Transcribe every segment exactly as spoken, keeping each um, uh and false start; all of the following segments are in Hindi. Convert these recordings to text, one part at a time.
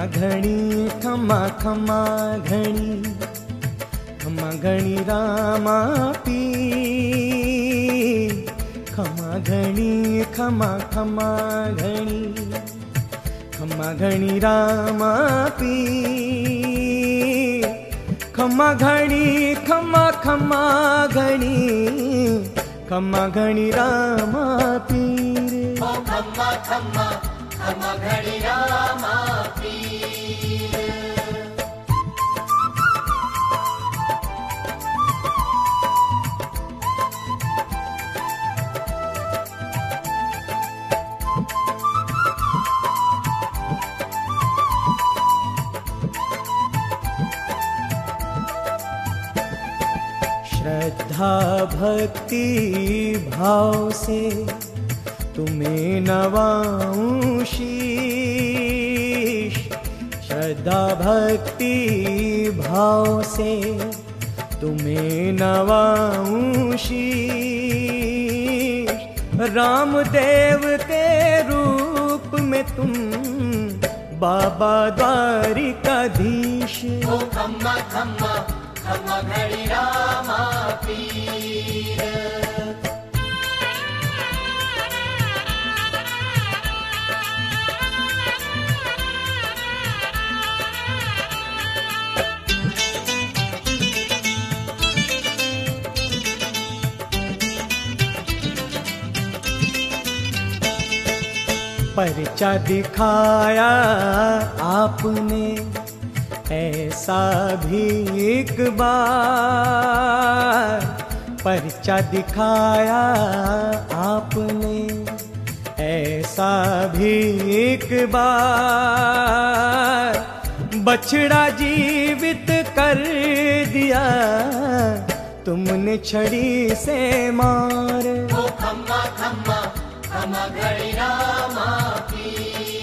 घणी खमा खमा घणी, खमा घणी रामा पीर। खमा घणी खमा खमा घणी, खमा घणी रामा पीर। खमा घणी खमा खमा घणी, खमा घणी रामा पीर। ओ खमा खमा खमा घणी रामा पीर। श्रद्धा भक्ति भाव से तुम्हें नवाऊं शीश। श्रद्धा भक्ति भाव से तुम्हें नवाऊं शीश। रामदेव के रूप में तुम बाबा द्वारिकाधीश। ओ खम्मा खम्मा खम्मा घड़ी रामा पीर। पर्चा दिखाया आपने ऐसा भी एक बार। पर्चा दिखाया आपने ऐसा भी एक बार। बछड़ा जीवित कर दिया तुमने छड़ी से मार। ओ खम्मा खम्मा खम्मा घड़ी रामा पीर।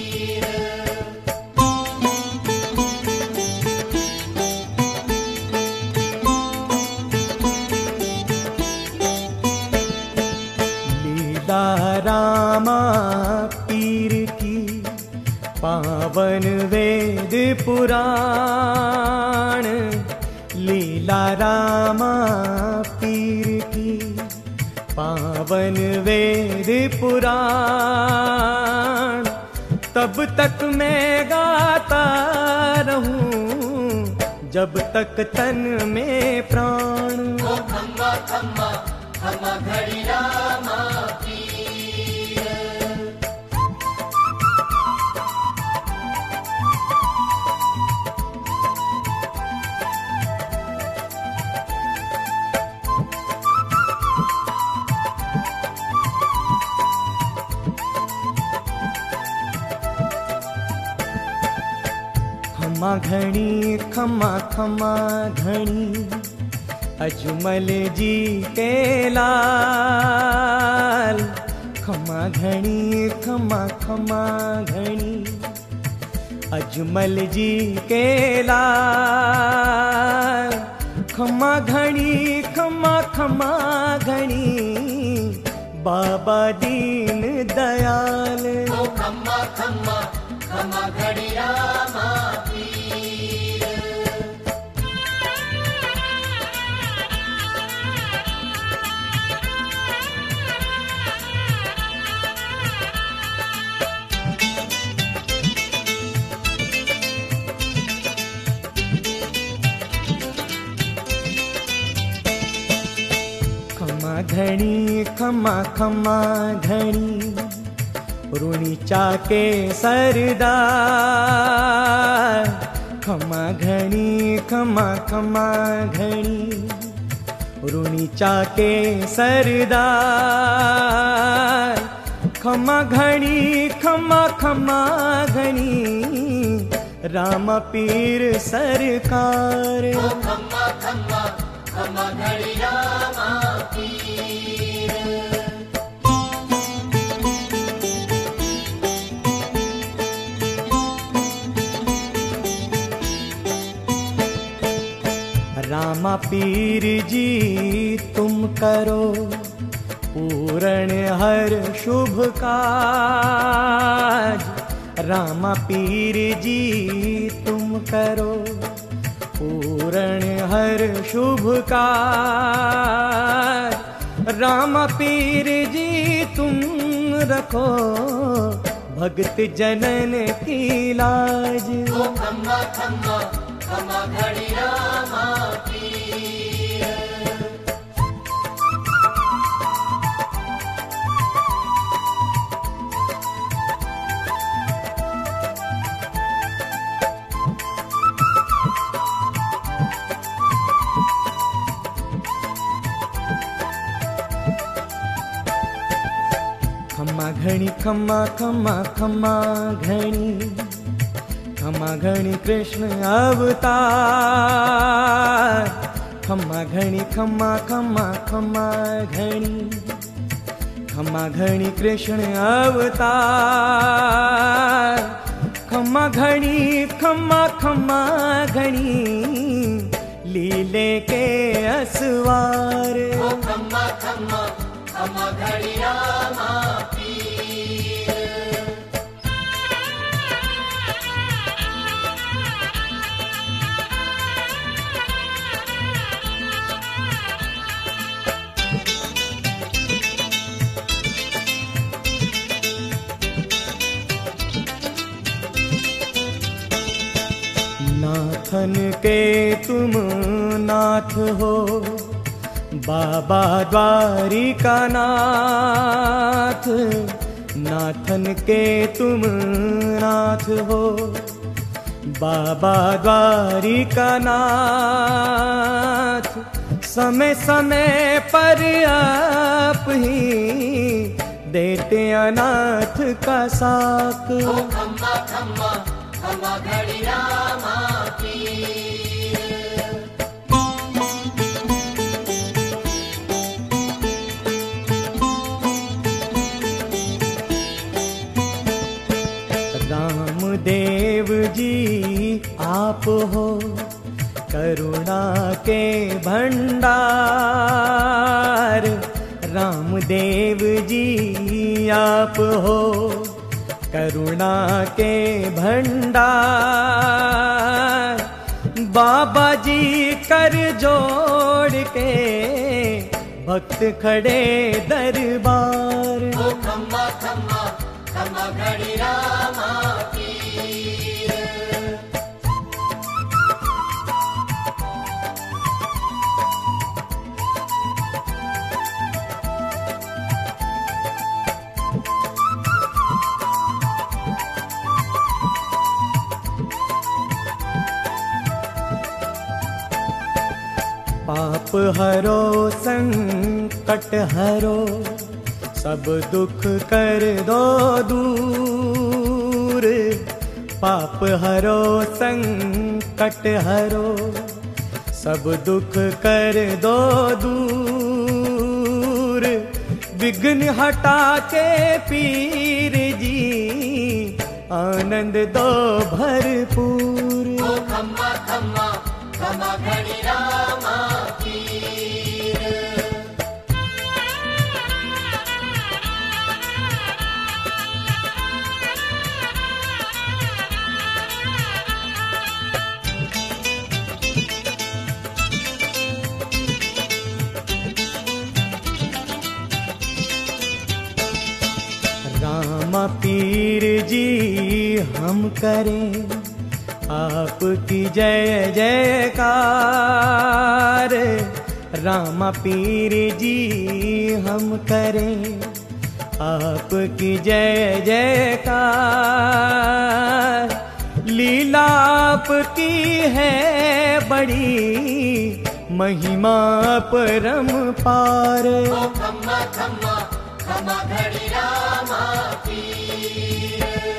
रामा पीर की पावन वेद पुराण। लीला रामा पीर की पावन वेद पुराण। तब तक मैं गाता रहूं जब तक तन में प्राण। ओ खम्मा खम्मा खम्मा घड़ी रामा पीर। खमा घणी खमा खमा घणी, अजमल जी के लाल। खमा घणी खमा खमा घणी, अजमल जी के लाल। खमा घणी खमा खमा घणी, बाबा दीन दयाल। ओ खम्मा खम्मा खम्मा घड़ी रामा पीर। खमा घणी खमा खमा घणी, ऋणीचा के सरदार। खमा घणी खमा खमा घणी, ऋणीचा के सरदार। खमा घणी खमा खमा घणी, रामा पीर सरकार। ओ खम्मा खम्मा खम्मा घड़ी रामा पीर। रामा पीर जी तुम करो पूर्ण हर शुभ काज। रामा पीर जी करो, पूर्ण हर शुभ कार। राम पीर जी तुम रखो, भक्त जनन की लाज। ओ खम्मा खम्मा खम्मा घड़ी रामा पीर। खम्मा घणी खम्मा खम्मा खम्मा घणी, खम्मा घणी कृष्ण अवतार। खम्मा घणी खम्मा खम्मा खम्मा घणी, खम्मा घणी कृष्ण अवतार। खम्मा घणी खम्मा खम्मा घणी, लीले के असवार। ओ खम्मा खम्मा खम्मा घड़ी रामा पीर। नाथन के तुम नाथ हो, बाबा द्वारिका नाथ। नाथन के तुम नाथ हो, बाबा द्वारिका नाथ। समय समय पर आप ही देते अनाथ का साक। ओ खम्मा खम्मा खम्मा घड़ी रामा पीर। रामदेव जी आप हो, करुणा के भंडार। रामदेव जी आप हो, करुणा के भंडार। बाबा जी कर जोड़ के, भक्त खड़े दरबार। ओ खम्मा खम्मा खम्मा घड़ी रामा पीर। पाप हरो संकट हरो, सब दुख कर दो दूर। पाप हरो संकट हरो, सब दुख कर दो दूर। विघ्न हटा के पीर जी, आनंद दो भरपूर। ओ खम्मा खम्मा खम्मा घड़ी रामा पीर। राम पीर जी हम करें आपकी जय जयकार। राम पीर जी हम करें आपकी जय जयकार। लीला आपकी है बड़ी, महिमा परम पार। ओ खम्मा खम्मा खम्मा घड़ी रामा पीर।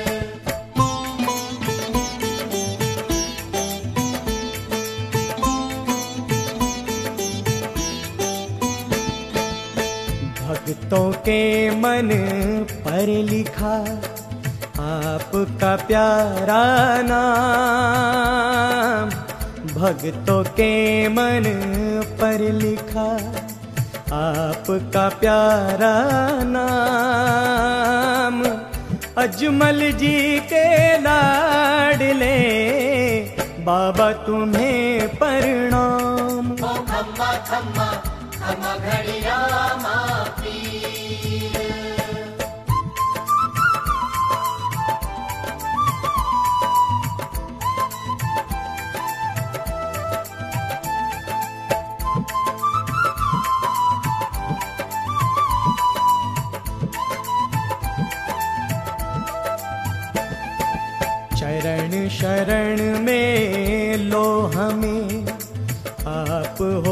भक्तों के मन पर लिखा आपका प्यारा नाम। भक्तों के मन पर लिखा आपका प्यारा नाम। अजमल जी के लाडले बाबा तुम्हें प्रणाम। ओ खम्मा खम्मा खम्मा घड़ी रामा पीर। शरण शरण में लो हमें, आप हो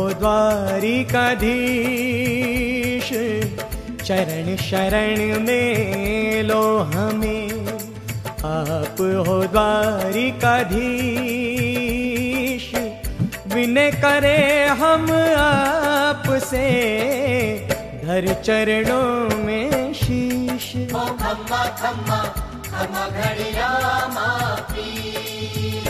द्वारिकाधीश। शरण शरण में लो हमें, आप हो द्वारिकाधीश। विनय करे हम आपसे, धर चरणों में शीश। ओ खम्मा खम्मा खम्मा घड़ी रामा पीर।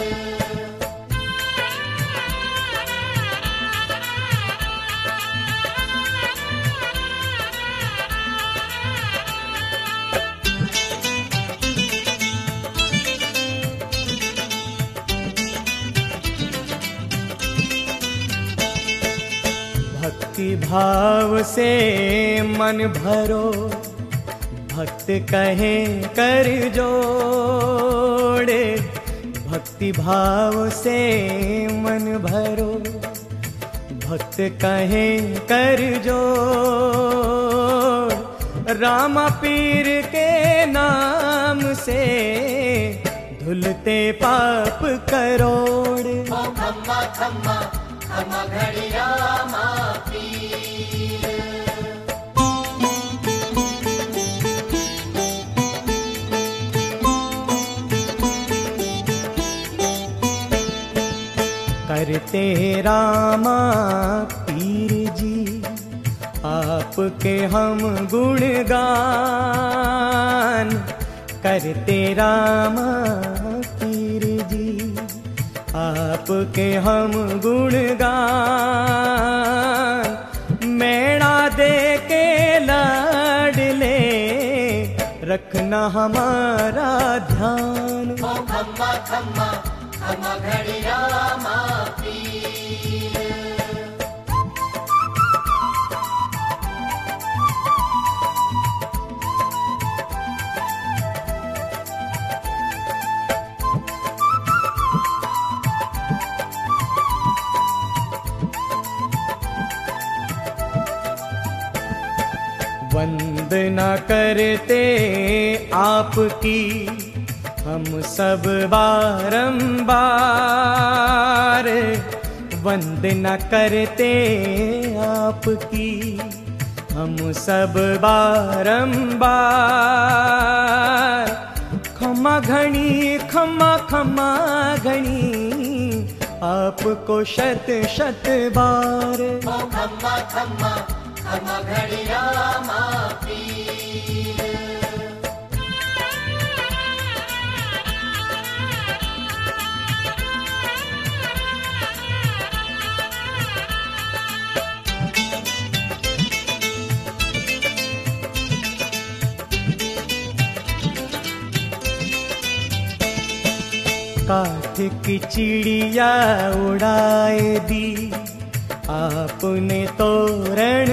भक्ति भाव से मन भरो, भक्त कहे कर जोड़े। भक्ति भाव से मन भरो, भक्त कहे कर जोड़। रामा पीर के नाम से धुलते पाप करोड़। ओ खम्मा खम्मा खम्मा घड़ी रामा पीर। करते रामा पीर जी, आपके हम गुणगान। करते रामा पीर जी, आपके हम गुणगान। मैणा दे के लाडले, रखना हमारा ध्यान। ओ खम्मा खम्मा खम्मा घड़ी रामा पीर। वंदना करते आपकी हम सब बारंबार। वंदना करते आपकी हम सब बारंबार। खमा घणी खमा खमा घणी, आपको शत शत बार। ओ खम्मा खम्मा खम्मा घड़ी रामा पीर। काठ की चिड़िया उड़ाए दी, आपने तोरण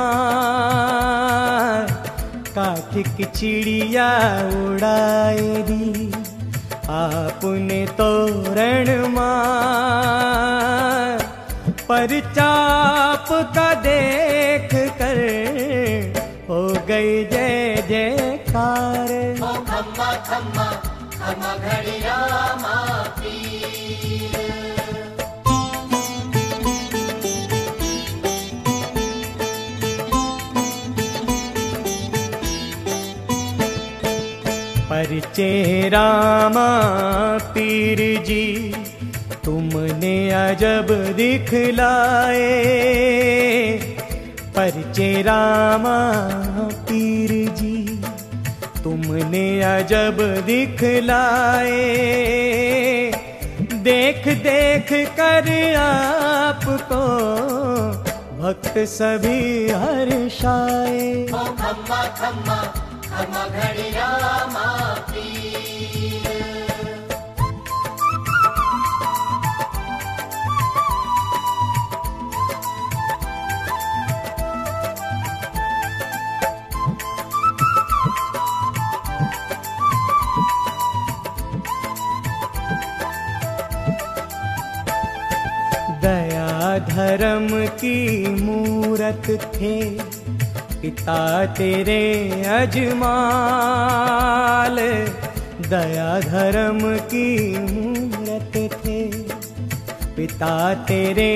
मार। काठ की चिड़िया उड़ाए दी, आपने तोरण मार। पर चाप का देख कर हो गई जय जयकार। ओ खम्मा खम्मा खम्मा घड़ी रामा पीर। परिचे रामा पीर जी, तुमने अजब दिखलाए। परिचे रामा पीर जी, तुमने अजब दिखलाए। देख देख कर आपको भक्त सभी हर्षाए। ओ खम्मा खम्मा खम्मा घड़ी रामा पीर। दया धर्म की मूरत थे पिता तेरे अजमाल, दया धर्म की मूरत थे पिता तेरे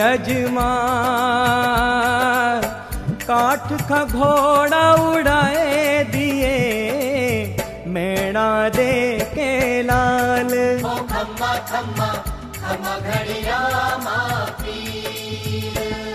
अजमाल। काठ का घोड़ा उड़ाए दिए मैणा दे के लाल। ओ खम्मा खम्मा खम्मा घड़िया माँ पीर।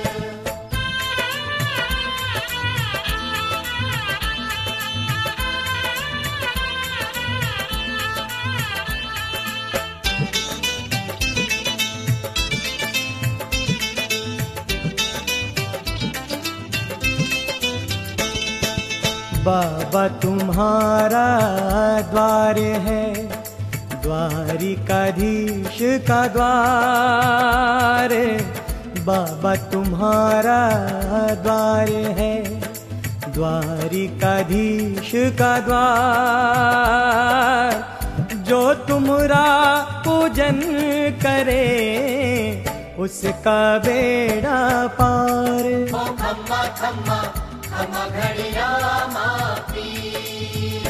बाबा तुम्हारा द्वार है द्वारिकाधीश का द्वार, बाबा तुम्हारा द्वार है द्वारिकाधीश का द्वार। जो तुम्हारा पूजन करे उसका बेड़ा पार। ओ खम्मा खम्मा खम्मा घड़िया माँ पीर।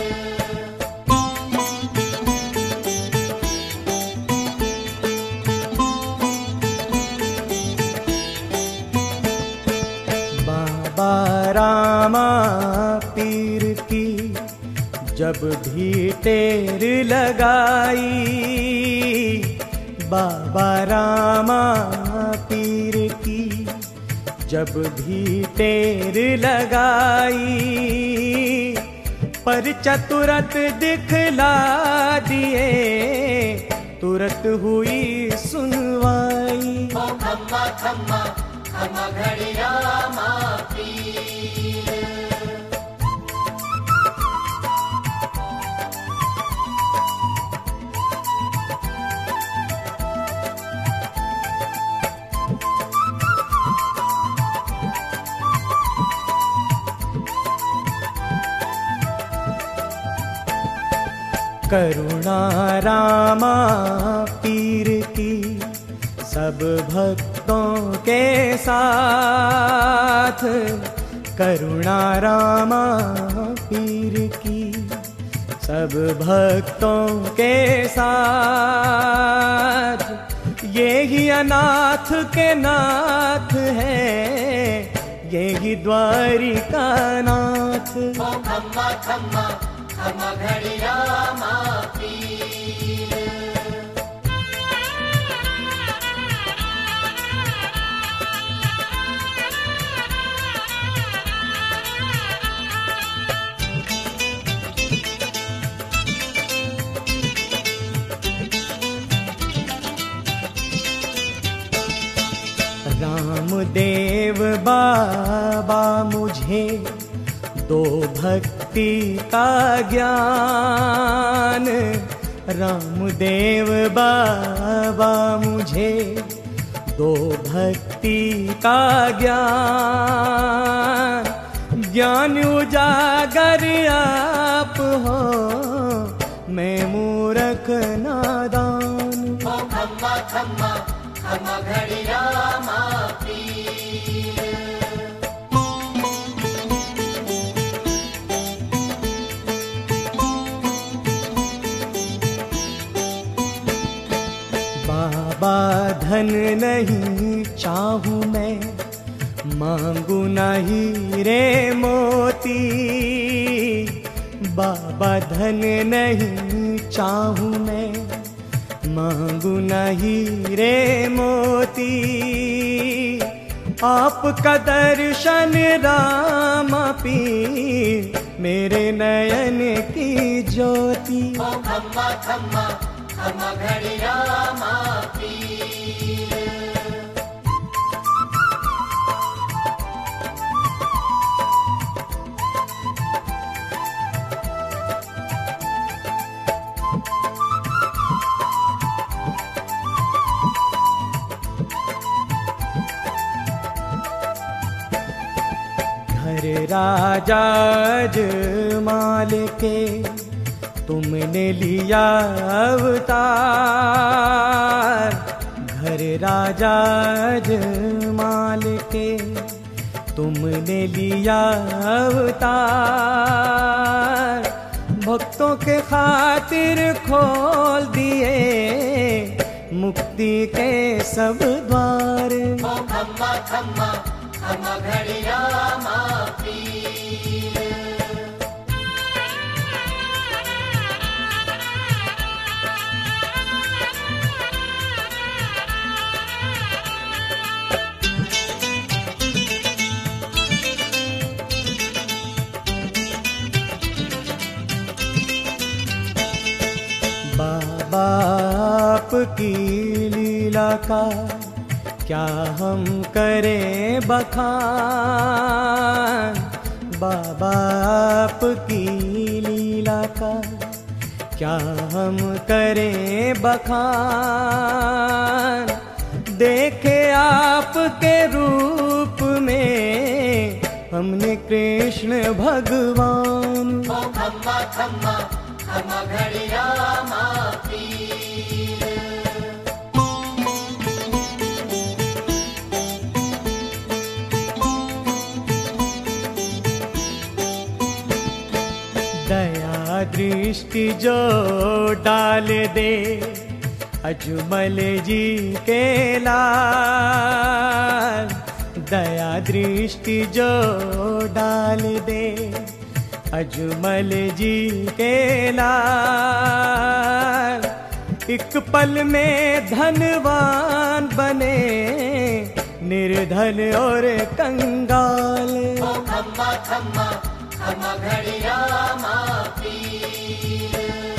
बाबा रामा पीर की जब भी टेर लगाई, बाबा रामा पीर की जब भी टेर लगाई, पर चतुरत दिखला दिए तुरत हुई सुनवाई। ओ खम्मा खम्मा खम्मा घड़िया माँ पीर। करुणा रामा पीर की सब भक्तों के साथ, करुणा रामा पीर की सब भक्तों के साथ। ये ही अनाथ के नाथ है ये ही द्वारिका नाथ। ओ खम्मा खम्मा खम्मा घड़िया माँ पीर। रामदेव बाबा मुझे दो भक्ति का ज्ञान, रामदेव बाबा मुझे दो भक्ति का ज्ञान। ज्ञान उजागर आप हो मैं मूर्ख नादान। ओ खम्मा खम्मा खम्मा घड़िया माँ पीर। बाबा धन नहीं चाहूं मैं मांगू नहीं रे मोती, बाबा धन नहीं चाहूं मैं मांगू नहीं रे मोती। आपका दर्शन राम पीर मेरे नयन की ज्योति। ओ खम्मा खम्मा खम्मा घड़िया माँ पीर। घर राजा जमाल के तुमने लिया अवतार, घर राजा अजमाल के तुमने लिया अवतार, भक्तों के खातिर खोल दिए मुक्ति के सब द्वार। ओ खम्मा खम्मा खम्मा घड़ी रामा पीर। बाप की लीला का क्या हम करें बखान, बाप की लीला का क्या हम करें बखान। देखे आपके रूप में हमने कृष्ण भगवान। ओ खम्मा खम्मा खम्मा घड़ी रामा पीर। दया दृष्टि जो डाल दे अजमल जी के लाल, दया दृष्टि जो डाल दे अजमल जी के लाल। एक पल में धनवान बने निर्धन और कंगाल। ओ खम्मा खम्मा खम्मा घड़ी रामा पीर।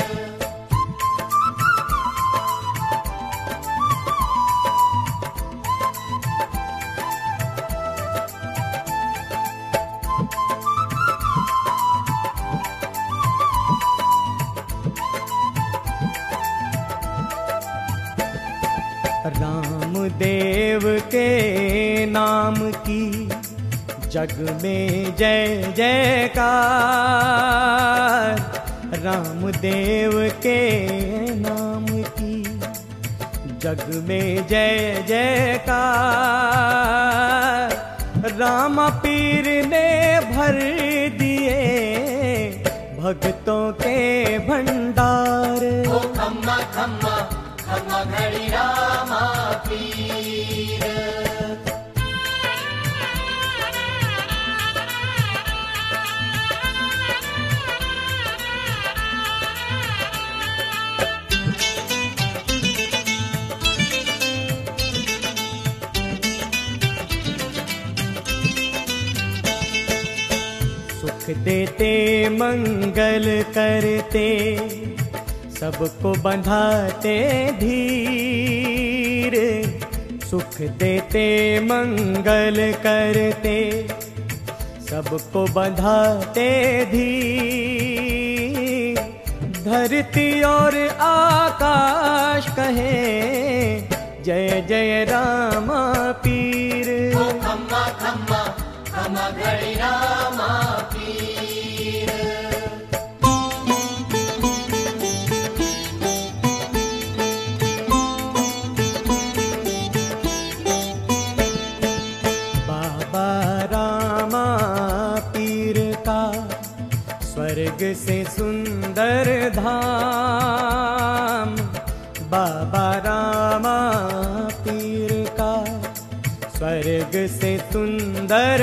राम देव के नाम की जग में जय जयकार, राम देव के नाम की जग में जय जयकार। राम पीर ने भर दिए भक्तों के भंडार। ओ खम्मा खम्मा खम्मा घड़ी रामा पीर। सुख देते मंगल करते सबको बंधाते धीर, सुख देते मंगल करते सबको बंधाते धीर। धरती और आकाश कहे जय जय रामा पीर। ओ खम्मा खम्मा खम्मा घड़ी रामा पीर। बाबा रामा पीर का स्वर्ग से सुंदर धाम, बाबा रामा पीर का स्वर्ग से सुंदर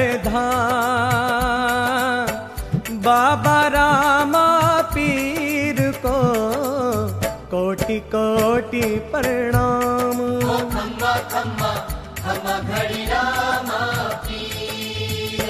धाम। बाबा रामा पीर को कोटि कोटि प्रणाम। ओ खम्मा खम्मा खम्मा घड़ी रामा पीर।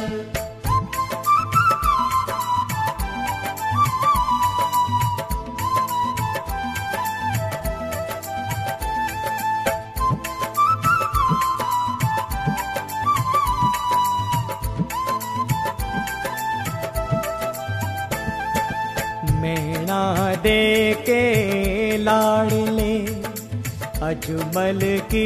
मैना दे के लाडले अजमल की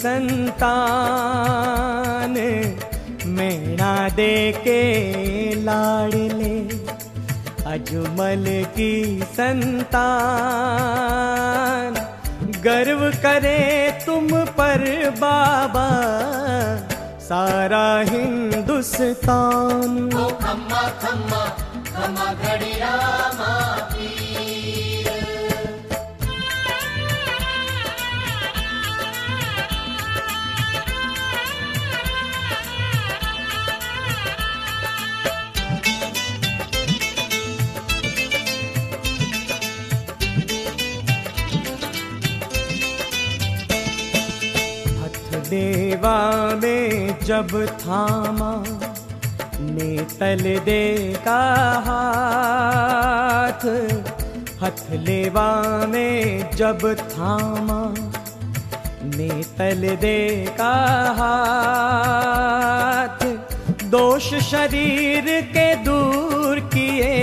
संतान, मैना दे के लाडले अजमल की संतान। गर्व करे तुम पर बाबा सारा हिंदुस्तान। ओ खम्मा खम्मा खम्मा घड़ी रामा पीर। देवा में जब थामा नेतल दे का हाथ, हथ लेवा में जब थामा नेतल दे का हाथ, दोष शरीर के दूर किए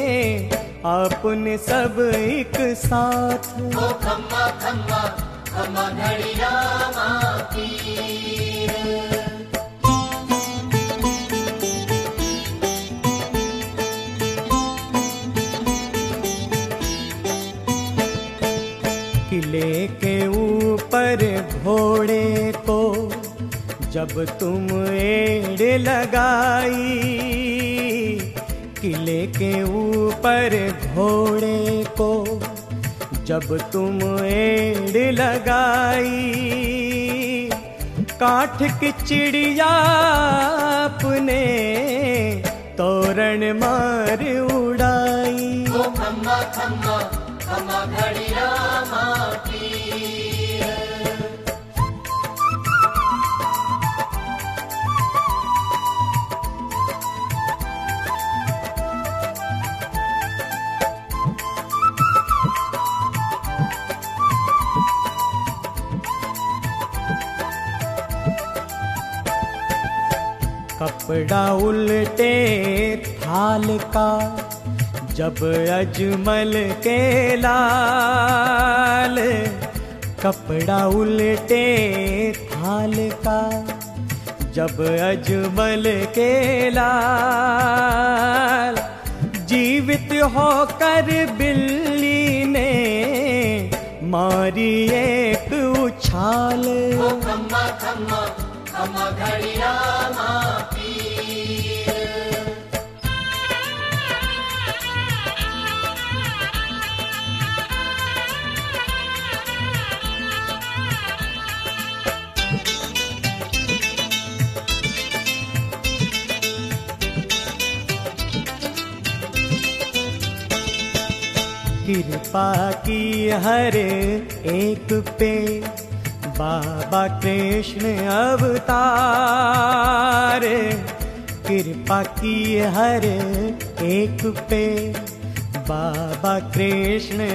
आपने सब एक साथ। ओ खम्मा खम्मा खम्मा घड़ी रामा पीर। किले के ऊपर घोड़े को जब तुम एड़ लगाई, किले के ऊपर घोड़े को जब तुम एड़ लगाई, काठ की चिड़िया अपने तोरण मार उड़ाई। ओ खम्मा खम्मा खम्मा घड़ी रामा पीर। कपड़ा उल्टे थाल का जब अजमल के लाल, कपड़ा उल्टे थाल का जब अजमल के लाल, जीवित होकर बिल्ली ने मारी एक उछाल। ओ खम्मा खम्मा खम्मा घड़ी रामा पीर। कृपा की हर एक पे बाबा कृष्ण अवतार, कृपा की हर एक पे बाबा कृष्ण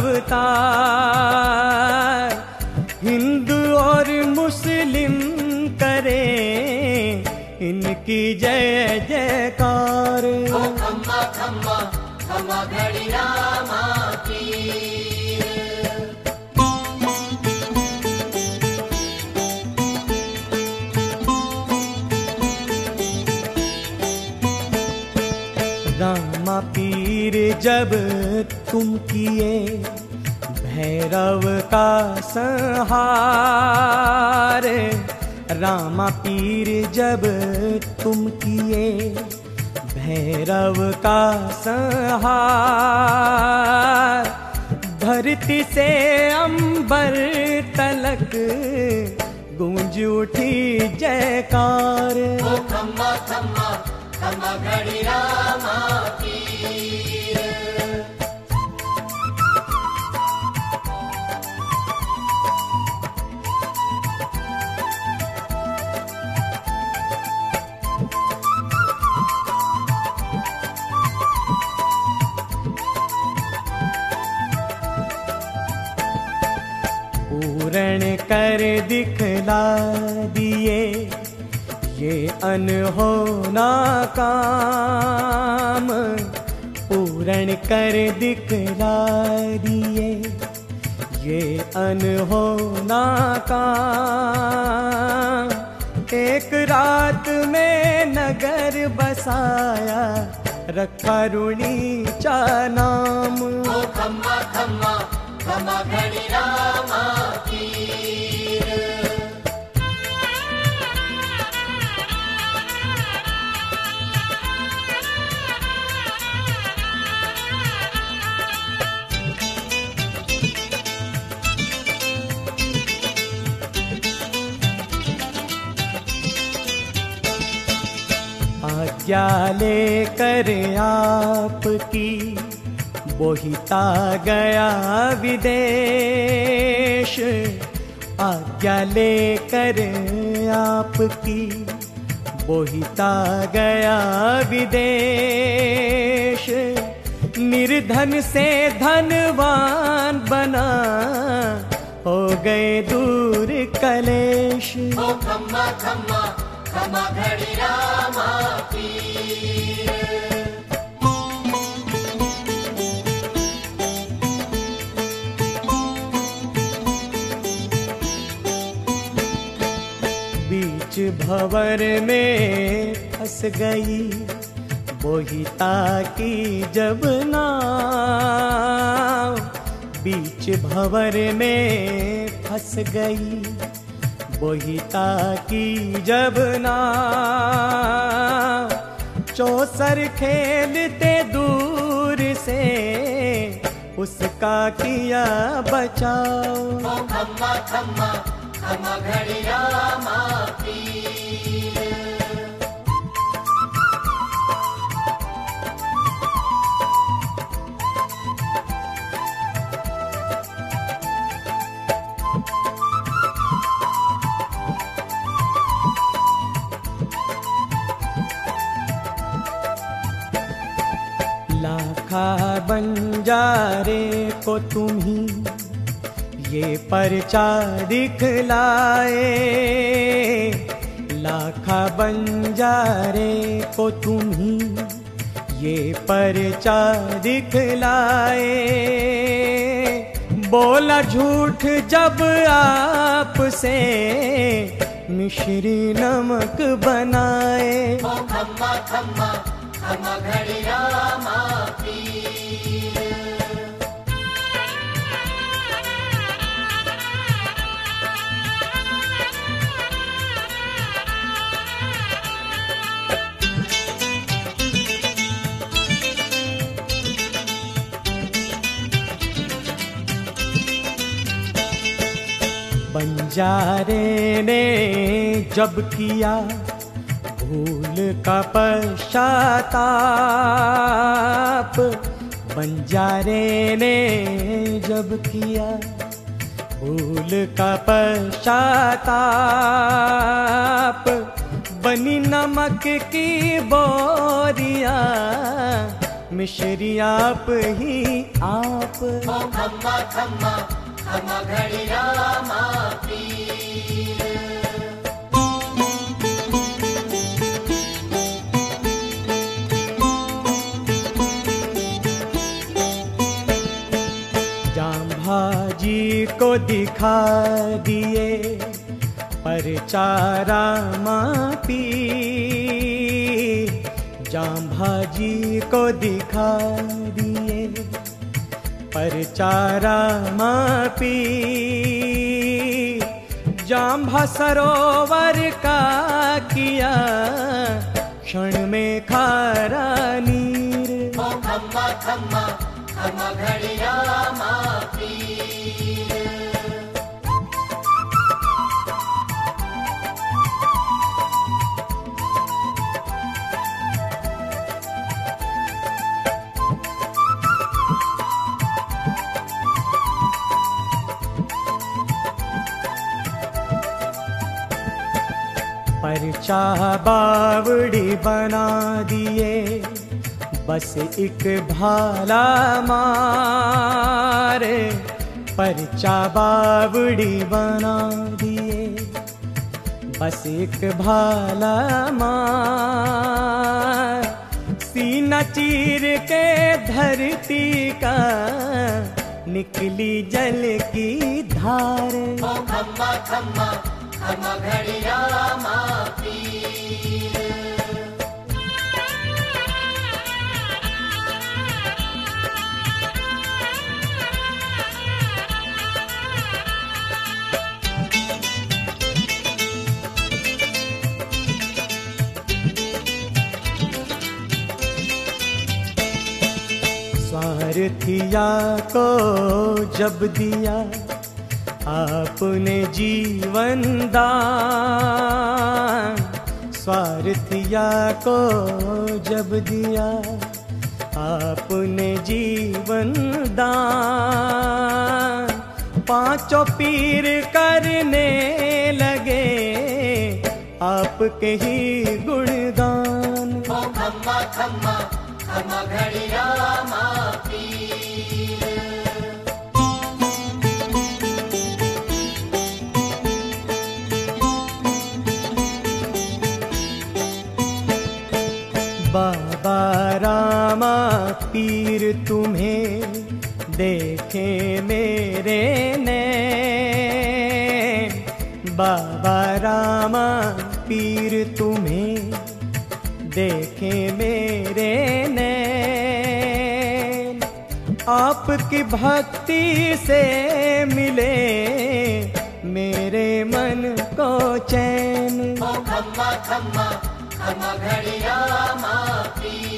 अवतार, हिंदू और मुस्लिम करे इनकी जय जयकार। ओ खम्मा खम्मा खम्मा घड़ी रामा पीर। रामा पीर जब तुम किए भैरव का संहार, रामा पीर जब तुम किए भैरव का संहार, धरती से अंबर तलक गूंज उठी जयकार। ओ खम्मा खम्मा खम्मा घड़ी रामा पीर। पूर्ण कर दिखला दिए ये अनहोना काम, पूर्ण कर दिखला दिए ये अनहोना काम, एक रात में नगर बसाया रखा रुणीचा नाम। ओ खम्मा खम्मा खमा घड़ी रामा पीर। आज्ञा लेकर आपकी बोहिता गया विदेश, आज्ञा लेकर आपकी बोहिता गया विदेश। निर्धन से धनवान बना, हो गए दूर कलेश। ओ खम्मा खम्मा खमा घड़ी रामा पीर। बीच भंवर में फंस गई बोहिता की जब नाव, बीच भंवर में फंस गई बोहिता की जब नाव। चौसर खेलते दूर से उसका किया बचाव। ओ खम्मा खम्मा खमा घड़ी रामा पीर। लाखा बंजारे को तुम्ही ये परचा दिखलाए, लाखा बंजारे को तुम्ही ये परचा दिखलाए। बोला झूठ जब आपसे मिश्री नमक बनाए। ओ खम्मा खम्मा खमा घड़ी रामा पीर। बंजारे ने जब किया भूल का पश्चाताप, बंजारे ने जब किया भूल का पश्चाताप। बनी नमक की बोरिया मिश्री आप ही आप। ओ खम्मा खम्मा खमा घड़ी रामा पीर। जाम्भाजी को दिखा दिए परचा रामा पीर, जाम्भाजी को दिखा दिए परचा रामा पीर। जाम्भा सरोवर का किया क्षण में खारा नीर। ओ खम्मा खम्मा खमा घड़ी रामा पीर। परचा बावड़ी बना दिए बस एक भाला मारे, परचा बावड़ी बना दिए बस एक भाला मार। सीना चीर के धरती का निकली जल की धार। ओ खम्मा खम्मा खमा घड़ी रामा पीर। स्वार्थिया को जब दिया आपने जीवन दान, स्वार्थिया को जब दिया आपने जीवन दान, पांचों पीर करने लगे आपके ही गुणगान। ओ खम्मा खम्मा खम्मा घड़ी रामा पीर। बाबा रामा पीर तुम्हें देखे मेरे नैन, बाबा रामा पीर तुम्हें देखे मेरे नैन, आपकी भक्ति से मिले मेरे मन को चैन। ओ खम्मा खम्मा खम्मा घड़ी रामा पीर।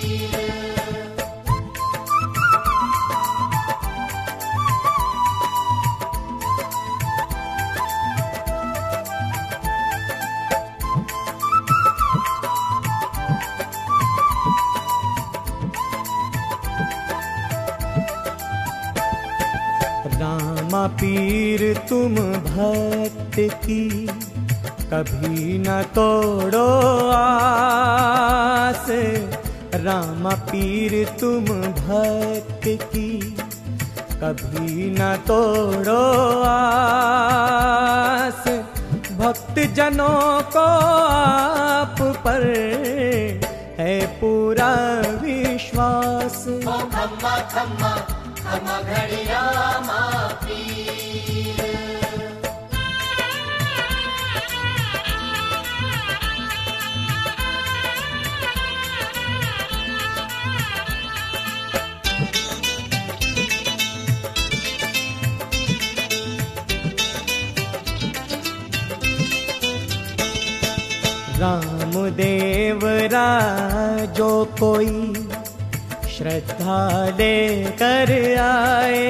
रामा पीर तुम भक्त की कभी न तोड़ो आस, रामा पीर तुम भक्त की कभी न तोड़ो आस, भक्त जनों को आप पर है पूरा विश्वास। ओ खम्मा खम्मा खम्मा घड़ी रामा पीर। रामदेव राजो कोई श्रद्धा लेकर आए,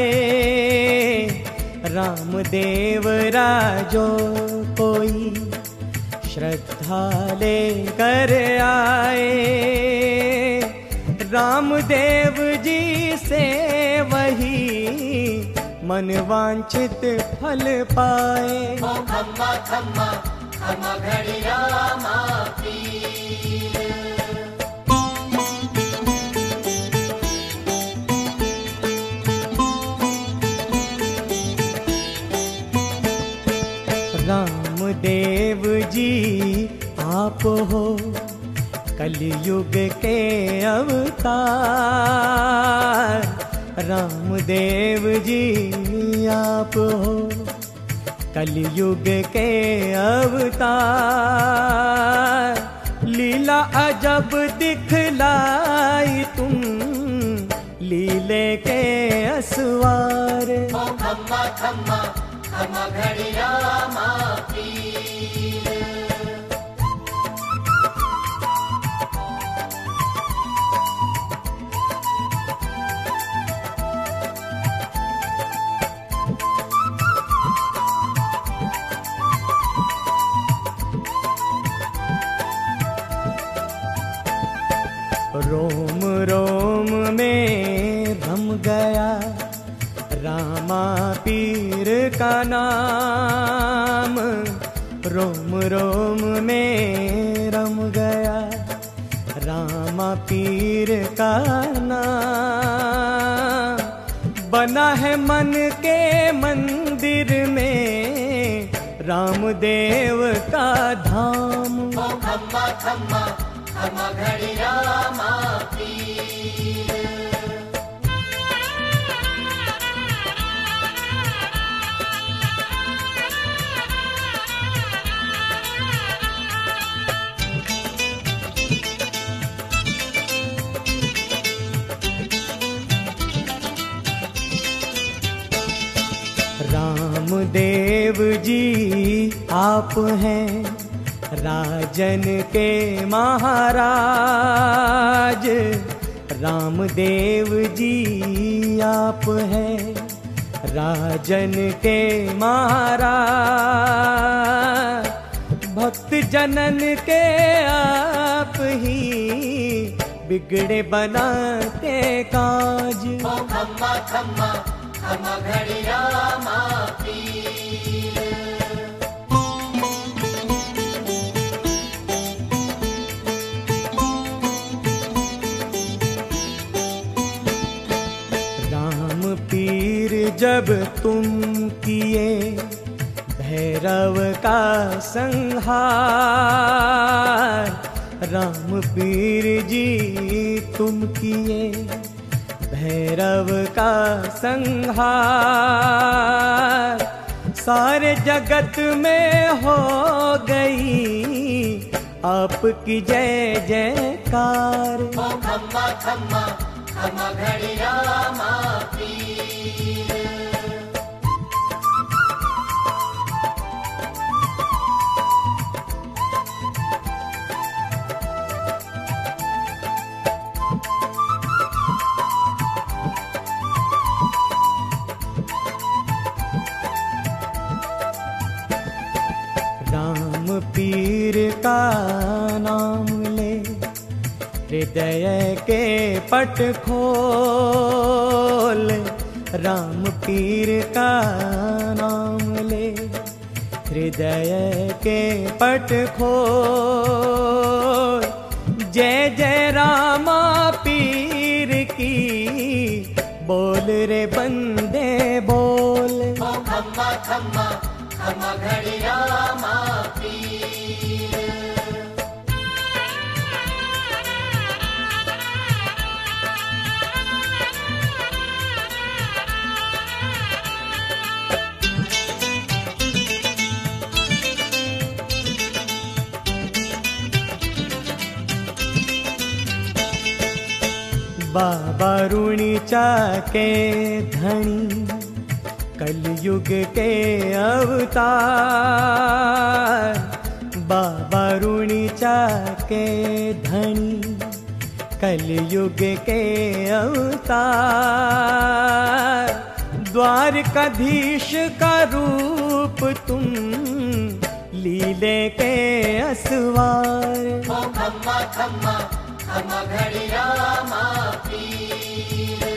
रामदेव राजो कोई श्रद्धा लेकर आए, रामदेव जी से वही मनवांछित फल पाए। ओ खम्मा खम्मा खम्मा घड़ी रामा पीर। रामदेव जी आप हो कलयुग के अवतार, रामदेव जी आप हो कलयुग के अवतार, लीला अजब दिखलाई तुम लीले के असवार। ओ खम्मा खम्मा खम्मा घड़ी रामा पीर। रोम रोम में रम गया रामा पीर का नाम, रोम रोम में रम गया रामा पीर का नाम, बना है मन के मंदिर में रामदेव का धाम। ओ खम्मा खम्मा खम्मा घड़ी रामा पीर। रामदेव जी आप हैं राजन के महाराज, रामदेव जी आप हैं राजन के महाराज, भक्त जनन के आप ही बिगड़े बनाते काज। ओ खम्मा खम्मा खम्मा घड़ी रामा पीर। राम पीर जब तुम किए भैरव का संहार, राम पीर जी तुम किए भैरव का संहार, सारे जगत में हो गई आपकी जय जयकार। ओ खम्मा खम्मा खम्मा घड़ी रामा पीर। राम पीर का नाम ले हृदय के पट खोल, राम पीर का नाम ले हृदय के पट खोल, जय जय रामा पीर की बोल रे बंदे बोल। ओ खम्मा खम्मा खम्मा घड़ी रामा पीर। बाबा रुणिचा के धनी कलयुग के अवतार, बाबा रुणिचा के धनी कलयुग के अवतार, द्वारकाधीश का रूप तुम लीले के असवार। ओ खम्मा खम्मा खम्मा घड़ी रामा पीर।